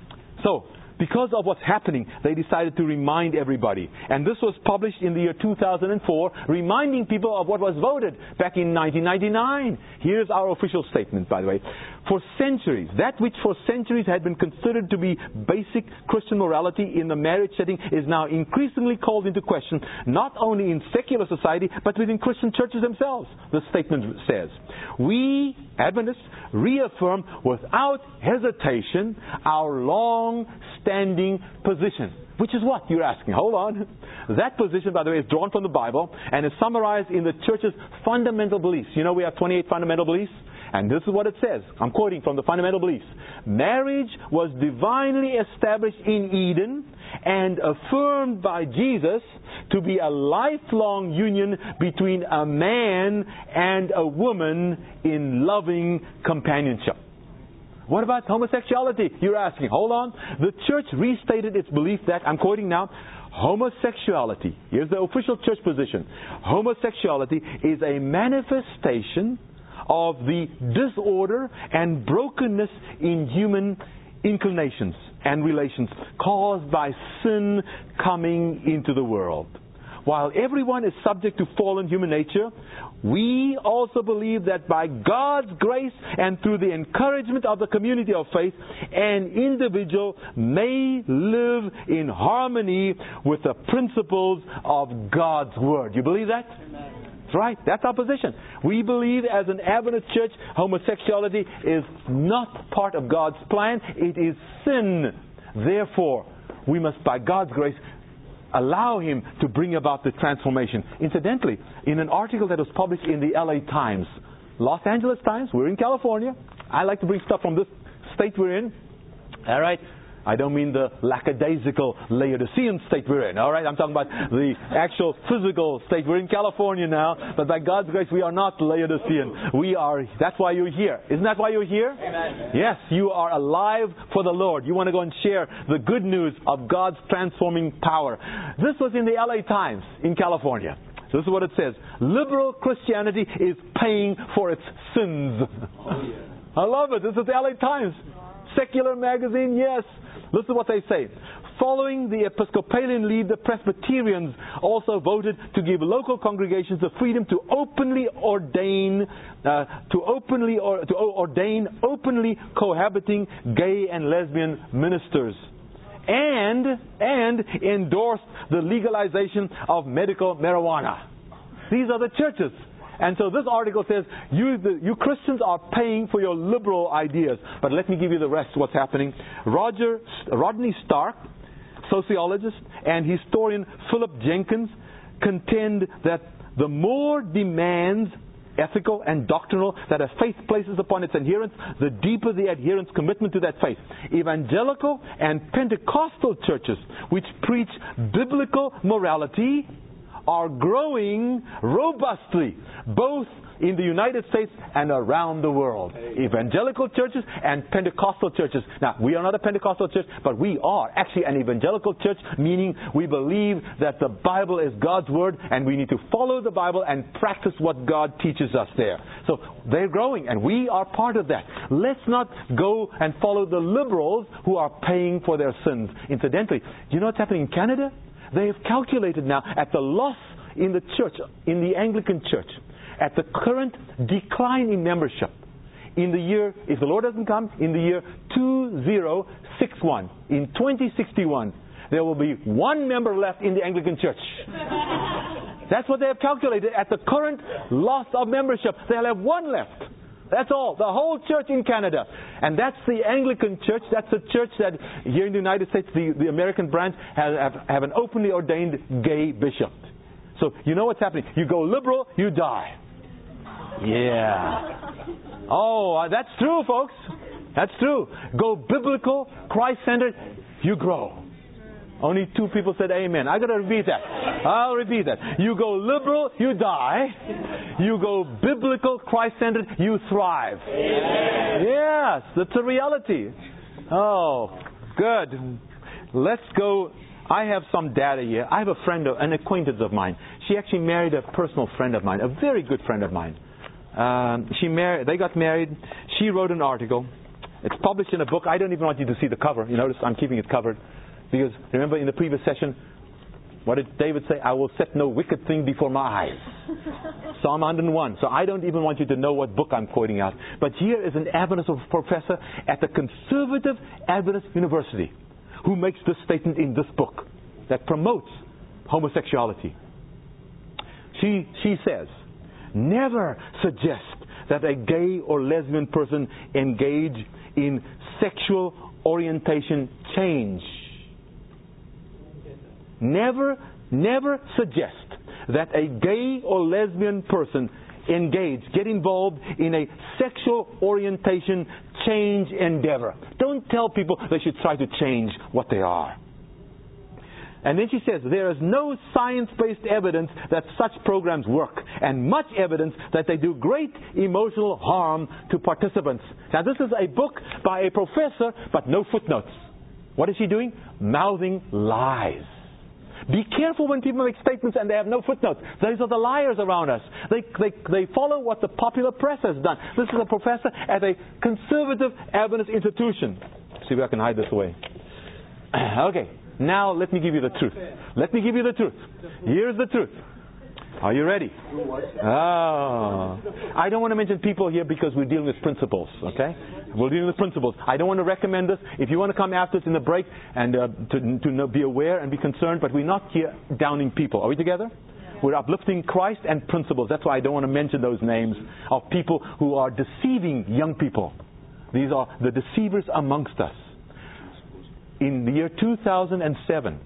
So, because of what's happening, they decided to remind everybody. And this was published in the year 2004, reminding people of what was voted back in 1999. Here's our official statement, by the way. For centuries, that which for centuries had been considered to be basic Christian morality in the marriage setting is now increasingly called into question, not only in secular society, but within Christian churches themselves, the statement says. We, Adventists, reaffirm without hesitation our long-standing position. Which is what you're asking? Hold on. That position, by the way, is drawn from the Bible and is summarized in the church's fundamental beliefs. You know, we have 28 fundamental beliefs. And this is what it says. I'm quoting from the fundamental beliefs. Marriage was divinely established in Eden and affirmed by Jesus to be a lifelong union between a man and a woman in loving companionship. What about homosexuality? You're asking. Hold on. The church restated its belief that, I'm quoting now, homosexuality, here's the official church position, homosexuality is a manifestation of the disorder and brokenness in human inclinations and relations caused by sin coming into the world. While everyone is subject to fallen human nature, we also believe that by God's grace and through the encouragement of the community of faith, an individual may live in harmony with the principles of God's Word. You believe that? Amen. That's right. That's our position. We believe as an Adventist church, homosexuality is not part of God's plan. It is sin. Therefore, we must, by God's grace, allow Him to bring about the transformation. Incidentally, in an article that was published in the LA Times, Los Angeles Times, we're in California. I like to bring stuff from this state we're in. All right. I don't mean the lackadaisical Laodicean state we're in. All right. I'm talking about the actual physical state. We're in California now. But by God's grace, we are not Laodicean. We are. That's why you're here. Isn't that why you're here? Amen. Yes. You are alive for the Lord. You want to go and share the good news of God's transforming power. This was in the LA Times in California. So this is what it says. Liberal Christianity is paying for its sins. Oh, yeah. I love it. This is the LA Times. Secular magazine, yes. Listen to what they say. Following the Episcopalian lead, the Presbyterians also voted to give local congregations the freedom to ordain openly cohabiting gay and lesbian ministers, and endorsed the legalization of medical marijuana. These are the churches. And so this article says, you Christians are paying for your liberal ideas. But let me give you the rest of what's happening. Rodney Stark sociologist and historian Philip Jenkins contend that the more demands, ethical and doctrinal, that a faith places upon its adherents, the deeper the adherents' commitment to that faith. Evangelical and Pentecostal churches which preach biblical morality are growing robustly, both in the United States and around the world. Evangelical churches and Pentecostal churches. Now, we are not a Pentecostal church, but we are actually an evangelical church, meaning we believe that the Bible is God's Word and we need to follow the Bible and practice what God teaches us there. So they're growing and we are part of that. Let's not go and follow the liberals who are paying for their sins. Incidentally, do you know what's happening in Canada? They have calculated now at the loss in the church, in the Anglican church, at the current decline in membership, in the year, if the Lord doesn't come, in the year 2061, in 2061, there will be one member left in the Anglican church. That's what they have calculated. At the current loss of membership, they'll have one left. That's all. The whole church in Canada. And that's the Anglican church. That's a church that here in the United States, the American branch, have an openly ordained gay bishop. So you know what's happening. You go liberal, you die. Yeah. Oh, that's true, folks. That's true. Go biblical, Christ-centered, you grow. Only 2 people said amen. I got to repeat that. I'll repeat that. You go liberal, you die. You go biblical, Christ-centered, you thrive. Amen. Yes, that's a reality. Oh, good. Let's go. I have some data here. I have a friend, an acquaintance of mine. She actually married a personal friend of mine, a very good friend of mine. They got married. She wrote an article. It's published in a book. I don't even want you to see the cover. You notice I'm keeping it covered. Because remember in the previous session, what did David say? I will set no wicked thing before my eyes. Psalm 101. So I don't even want you to know what book I'm quoting out. But here is an Adventist professor at the Conservative Adventist University who makes this statement in this book that promotes homosexuality. She says, never suggest that a gay or lesbian person engage in sexual orientation change. Never suggest that a gay or lesbian person get involved in a sexual orientation change endeavor. Don't tell people they should try to change what they are. And then she says, there is no science-based evidence that such programs work, and much evidence that they do great emotional harm to participants. Now this is a book by a professor, but no footnotes. What is she doing? Mouthing lies. Be careful when people make statements and they have no footnotes. Those are the liars around us. They follow what the popular press has done. This is a professor at a conservative Adventist institution. See if I can hide this away. Okay, now let me give you the truth. Let me give you the truth. Here's the truth. Are you ready? Oh. I don't want to mention people here because we're dealing with principles, okay? We're dealing with principles. I don't want to recommend this. If you want to come after us in the break and to be aware and be concerned, but we're not here downing people. Are we together? We're uplifting Christ and principles. That's why I don't want to mention those names of people who are deceiving young people. These are the deceivers amongst us. In the year 2007.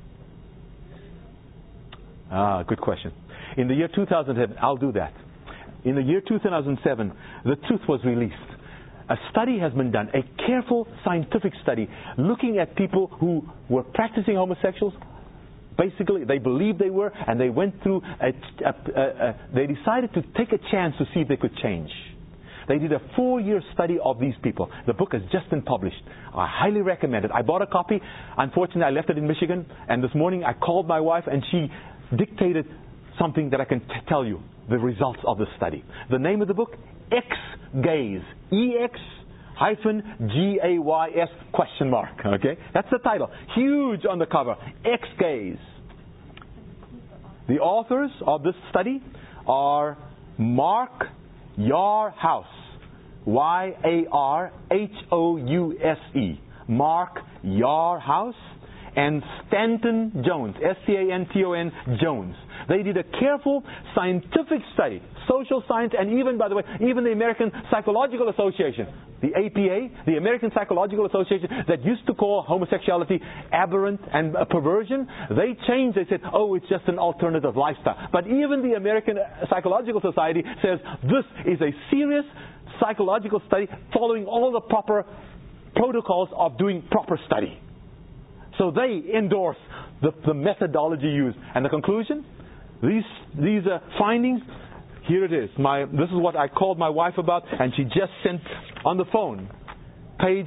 Good question. In the year 2007, I'll do that. In the year 2007, the truth was released. A study has been done, a careful scientific study, looking at people who were practicing homosexuals. Basically, they believed they were, and they went through, they decided to take a chance to see if they could change. They did a 4-year study of these people. The book has just been published. I highly recommend it. I bought a copy. Unfortunately, I left it in Michigan, and this morning I called my wife, and she dictated something that I can tell you, the results of the study. The name of the book, Ex-Gays. EX-GAYS question mark. Okay? That's the title. Huge on the cover. Ex-Gays. The authors of this study are Mark Yarhouse. Y-A-R-H-O-U-S-E. Mark Yarhouse. And Stanton Jones. S-T-A-N-T-O-N Jones. They did a careful scientific study. social science, and even, by the way, even the American Psychological Association, the APA, the American Psychological Association, that used to call homosexuality aberrant and a perversion, they changed. They said, oh, it's just an alternative lifestyle. But even the American Psychological Society says this is a serious psychological study following all the proper protocols of doing proper study. So they endorse the methodology used. And the conclusion? These findings, here it is. This is what I called my wife about, and she just sent on the phone. Page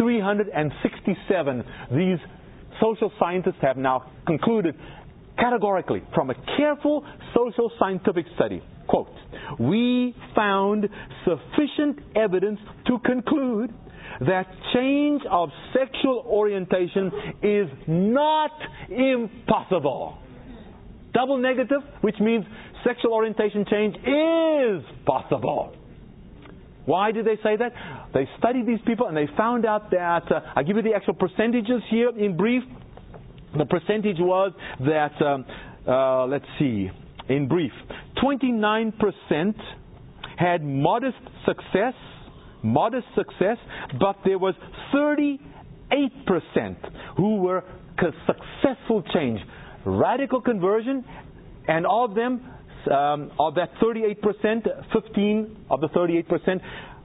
367. These social scientists have now concluded categorically from a careful social scientific study. Quote, we found sufficient evidence to conclude that change of sexual orientation is not impossible. Double negative, which means sexual orientation change is possible. Why did they say that? They studied these people and they found out that, I'll give you the actual percentages here in brief. The percentage was that, let's see, in brief, 29% had modest success, but there was 38% who were successful change, radical conversion, and of them, of that 38%, 15 of the 38%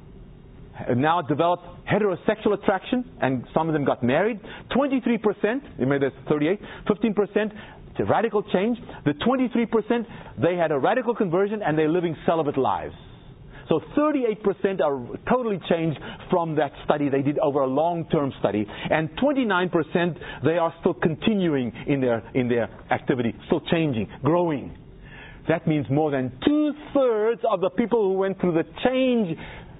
now developed heterosexual attraction, and some of them got married. 23%, there's 38, 15% to radical change. The 23%, they had a radical conversion and they're living celibate lives. So 38% are totally changed from that study they did over a long-term study, and 29% they are still continuing in their activity, still changing, growing. That means more than 2/3 of the people who went through the change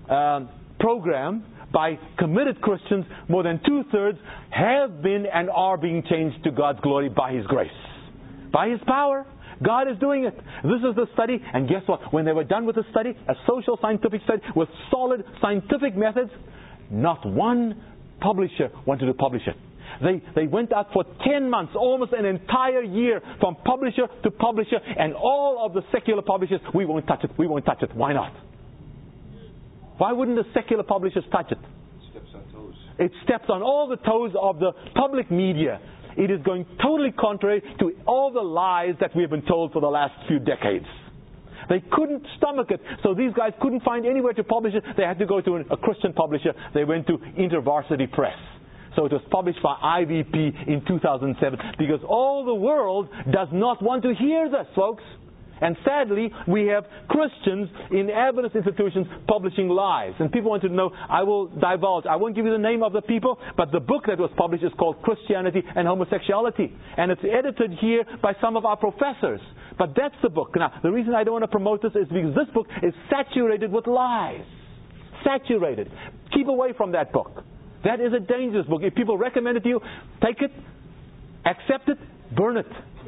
program by committed Christians, more than 2/3 have been and are being changed to God's glory by His grace, by His power. God is doing it. This is the study, and guess what? When they were done with the study, a social scientific study with solid scientific methods, not one publisher wanted to publish it. They went out for 10 months, almost an entire year, from publisher to publisher, and all of the secular publishers, we won't touch it, we won't touch it. Why not? Why wouldn't the secular publishers touch it? It steps on toes. It steps on all the toes of the public media. It is going totally contrary to all the lies that we have been told for the last few decades. They couldn't stomach it, so these guys couldn't find anywhere to publish it. They had to go to a Christian publisher. They went to InterVarsity Press. So it was published by IVP in 2007, because all the world does not want to hear this, folks. And sadly, we have Christians in Adventist institutions publishing lies. And people want to know, I will divulge. I won't give you the name of the people, but the book that was published is called Christianity and Homosexuality. And it's edited here by some of our professors. But that's the book. Now, the reason I don't want to promote this is because this book is saturated with lies. Saturated. Keep away from that book. That is a dangerous book. If people recommend it to you, take it, accept it, burn it.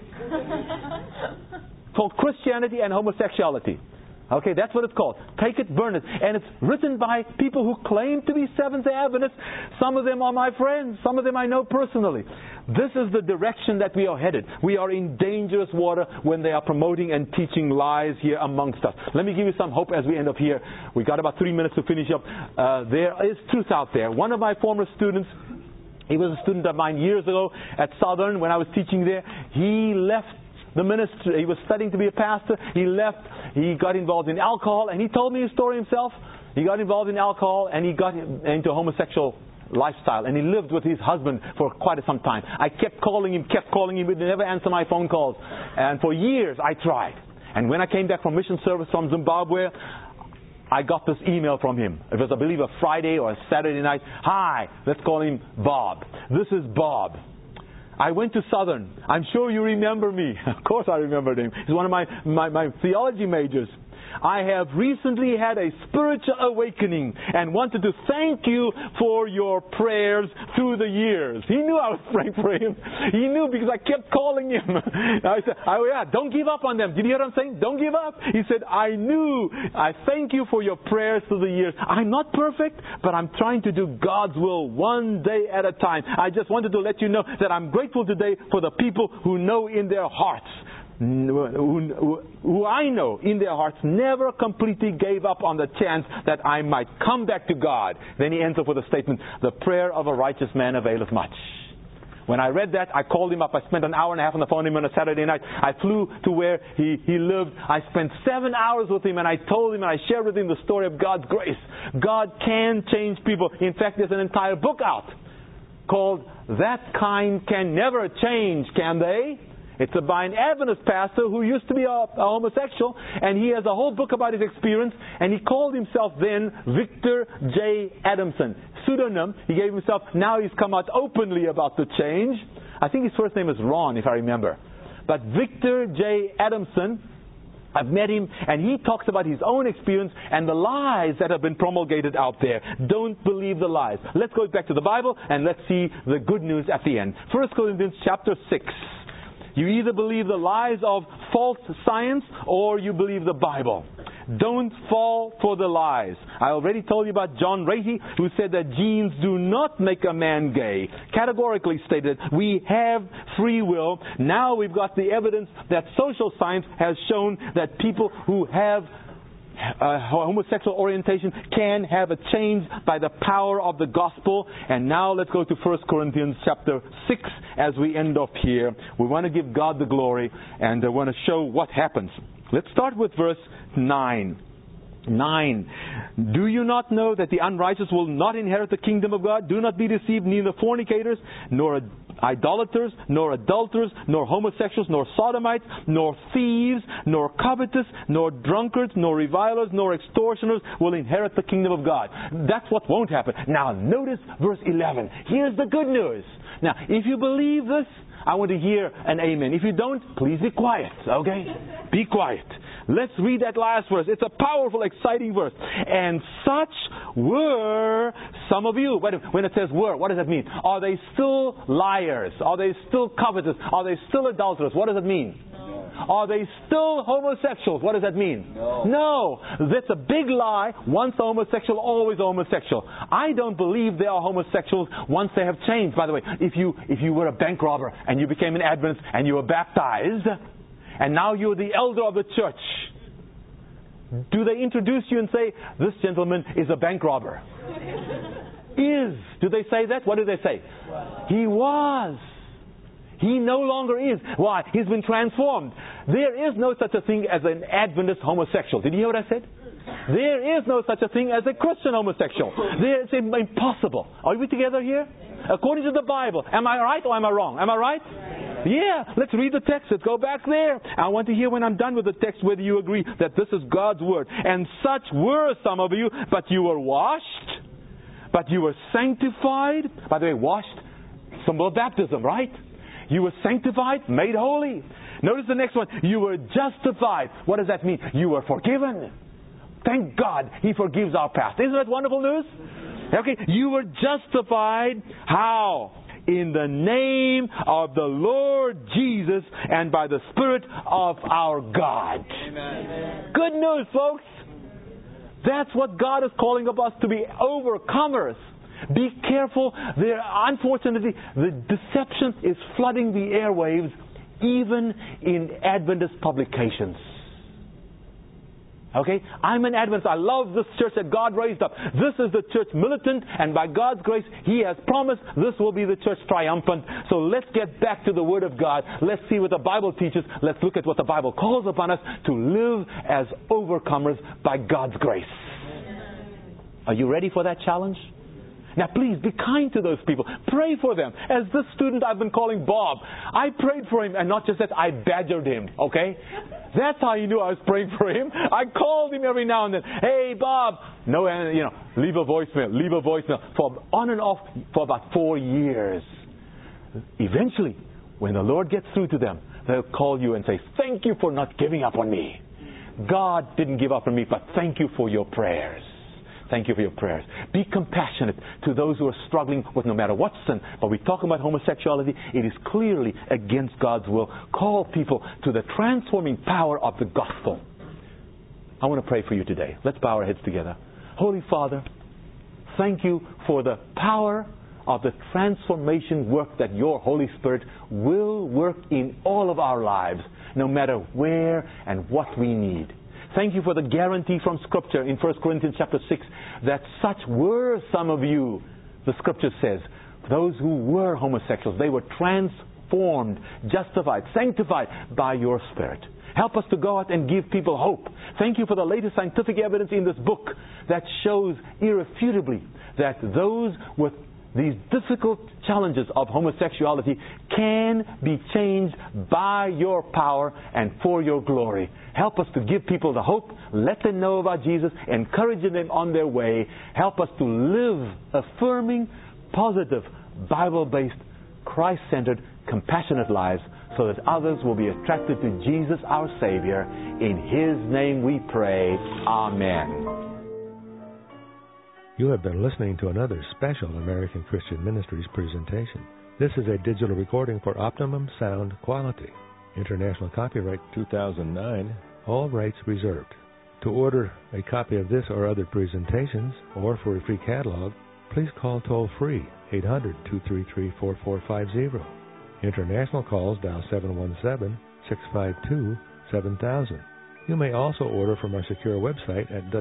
Called Christianity and Homosexuality. Okay, that's what it's called. Take it, burn it. And it's written by people who claim to be Seventh-day Adventists. Some of them are my friends. Some of them I know personally. This is the direction that we are headed. We are in dangerous water when they are promoting and teaching lies here amongst us. Let me give you some hope as we end up here. We've got about 3 minutes to finish up. There is truth out there. One of my former students, he was a student of mine years ago at Southern when I was teaching there. He left the ministry. He was studying to be a pastor. He left. He got involved in alcohol, and he told me his story himself. He got involved in alcohol, and he got into a homosexual lifestyle, and he lived with his husband for quite some time. I kept calling him, but he never answered my phone calls. And for years, I tried. And when I came back from mission service from Zimbabwe, I got this email from him. It was, I believe, a Friday or a Saturday night. Hi, let's call him Bob. This is Bob. I went to Southern. I'm sure you remember me. Of course I remembered him. He's one of my theology majors. I have recently had a spiritual awakening and wanted to thank you for your prayers through the years. He knew I was praying for him. He knew because I kept calling him. I said, don't give up on them. Did you hear what I'm saying? Don't give up. He said, I knew. I thank you for your prayers through the years. I'm not perfect, but I'm trying to do God's will one day at a time. I just wanted to let you know that I'm grateful today for the people who know in their hearts who I know in their hearts never completely gave up on the chance that I might come back to God. Then he ends up with a statement, the prayer of a righteous man availeth much. When I read that, I called him up. I spent an hour and a half on the phone with him on a Saturday night. I flew to where he lived. I spent 7 hours with him, and I told him and I shared with him the story of God's grace. God can change people. In fact, there's an entire book out called That Kind Can Never Change, Can They? It's by an Adventist pastor who used to be a homosexual, and he has a whole book about his experience, and he called himself then Victor J. Adamson. Pseudonym, he gave himself. Now he's come out openly about the change. I think his first name is Ron, if I remember. But Victor J. Adamson, I've met him, and he talks about his own experience and the lies that have been promulgated out there. Don't believe the lies. Let's go back to the Bible, and let's see the good news at the end. 1 Corinthians chapter 6. You either believe the lies of false science or you believe the Bible. Don't fall for the lies. I already told you about John Ratey, who said that genes do not make a man gay. Categorically stated, we have free will. Now we've got the evidence that social science has shown that people who have homosexual orientation can have a change by the power of the gospel. And now let's go to 1 Corinthians chapter 6 as we end off here. We want to give God the glory, and I want to show what happens. Let's start with verse 9. 9. Do you not know that the unrighteous will not inherit the kingdom of God? Do not be deceived, neither fornicators, nor idolaters, nor adulterers, nor homosexuals, nor sodomites, nor thieves, nor covetous, nor drunkards, nor revilers, nor extortioners will inherit the kingdom of God. That's what won't happen. Now notice verse 11. Here's the good news. Now, if you believe this, I want to hear an amen. If you don't, please be quiet, okay? Be quiet. Let's read that last verse. It's a powerful, exciting verse. And such were some of you. When it says were, what does that mean? Are they still liars? Are they still covetous? Are they still adulterers? What does it mean? No. Are they still homosexuals? What does that mean? No. That's a big lie. Once a homosexual, always a homosexual. I don't believe they are homosexuals once they have changed. By the way, if you were a bank robber and you became an Adventist and you were baptized, and now you're the elder of the church, do they introduce you and say, this gentleman is a bank robber? Do they say that? What do they say? He was. He no longer is. Why? He's been transformed. There is no such a thing as an Adventist homosexual. Did you hear what I said? There is no such a thing as a Christian homosexual. It's impossible. Are we together here? According to the Bible. Am I right or am I wrong? Am I right? Yeah. Let's read the text. Let's go back there. I want to hear when I'm done with the text whether you agree that this is God's word. And such were some of you, but you were washed, but you were sanctified. By the way, washed, symbol of baptism, right? You were sanctified, made holy. Notice the next one. You were justified. What does that mean? You were forgiven. Thank God He forgives our past. Isn't that wonderful news? Okay, you were justified. How? In the name of the Lord Jesus and by the Spirit of our God. Amen. Good news, folks. That's what God is calling of us to be, overcomers. Be careful. Unfortunately, the deception is flooding the airwaves, even in Adventist publications. Okay? I'm an Adventist. I love this church that God raised up. This is the church militant, and by God's grace, He has promised this will be the church triumphant. So let's get back to the Word of God. Let's see what the Bible teaches. Let's look at what the Bible calls upon us to live as overcomers by God's grace. Are you ready for that challenge? Now please be kind to those people. Pray for them. As this student I've been calling Bob, I prayed for him, and not just that, I badgered him, okay? That's how he knew I was praying for him. I called him every now and then. Hey Bob! No, leave a voicemail. For on and off for about 4 years. Eventually, when the Lord gets through to them, they'll call you and say, thank you for not giving up on me. God didn't give up on me, but thank you for your prayers. Thank you for your prayers. Be compassionate to those who are struggling with no matter what sin. But we talk about homosexuality. It is clearly against God's will. Call people to the transforming power of the gospel. I want to pray for you today. Let's bow our heads together. Holy Father, thank you for the power of the transformation work that your Holy Spirit will work in all of our lives, no matter where and what we need. Thank you for the guarantee from Scripture in 1 Corinthians chapter 6 that such were some of you, the Scripture says. Those who were homosexuals, they were transformed, justified, sanctified by your Spirit. Help us to go out and give people hope. Thank you for the latest scientific evidence in this book that shows irrefutably that those with these difficult challenges of homosexuality can be changed by your power and for your glory. Help us to give people the hope, let them know about Jesus, encouraging them on their way. Help us to live affirming, positive, Bible-based, Christ-centered, compassionate lives so that others will be attracted to Jesus our Savior. In His name we pray. Amen. You have been listening to another special American Christian Ministries presentation. This is a digital recording for optimum sound quality. International copyright 2009, all rights reserved. To order a copy of this or other presentations, or for a free catalog, please call toll-free 800-233-4450. International calls dial 717-652-7000. You may also order from our secure website at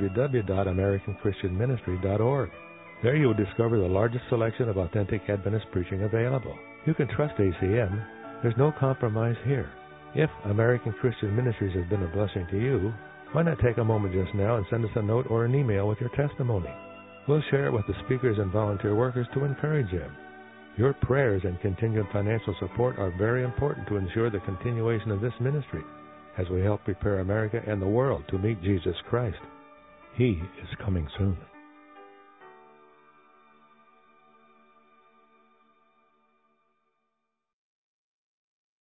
www.americanchristianministry.org. There you will discover the largest selection of authentic Adventist preaching available. You can trust ACM. There's no compromise here. If American Christian Ministries has been a blessing to you, why not take a moment just now and send us a note or an email with your testimony? We'll share it with the speakers and volunteer workers to encourage them. Your prayers and continued financial support are very important to ensure the continuation of this ministry as we help prepare America and the world to meet Jesus Christ. He is coming soon.